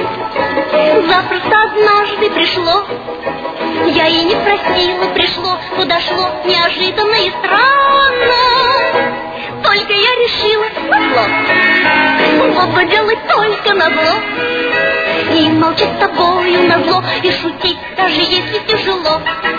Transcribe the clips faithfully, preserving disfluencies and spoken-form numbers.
Запросто однажды пришло, я и не просила, пришло, подошло неожиданно и странно. Только я решила назло, вот бы делать только назло, и молчать с тобою назло, и шутить, даже если тяжело.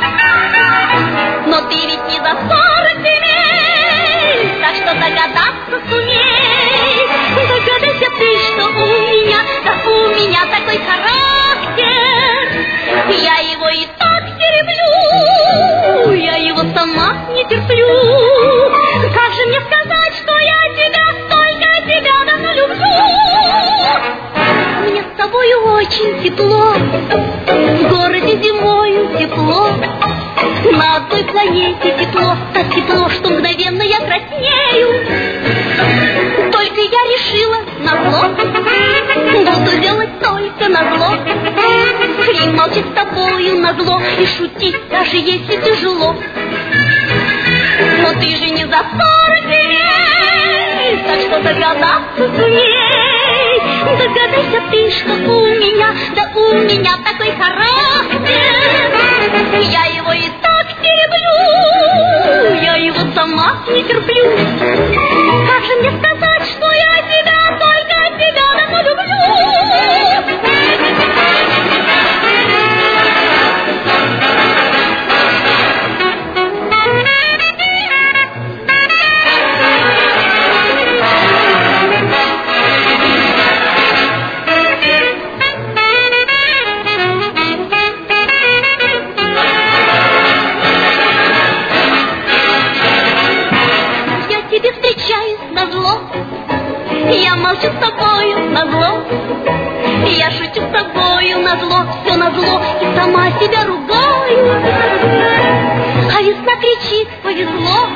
Но ты ведь не за сорок земель, так что догадаться сумей. Догадайся ты, что у меня, да у меня такой характер. Я его и так терплю, я его сама не терплю. Как же мне сказать, что я тебя, только тебя давно люблю? Мне с тобою очень тепло, в городе зимою тепло, на одной планете тепло, так тепло, что мгновенно я краснею. Только я решила назло, буду делать только назло, и молчать с тобою назло, и шутить, даже если тяжело. Но ты же не за сорок земель, так что догадаться сумей. Догадайся ты, что у меня, да у меня такой характер. Я его и так терплю, я его сама не терплю. Как же мне сказать, что я тебя, только тебя давно люблю? Я молчу с тобою назло, я шучу с тобою назло, все назло, и сама себя ругаю. А весна кричит: повезло,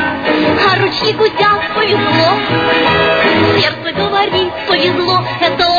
а ручьи гудят: повезло, сердце говорит: повезло, это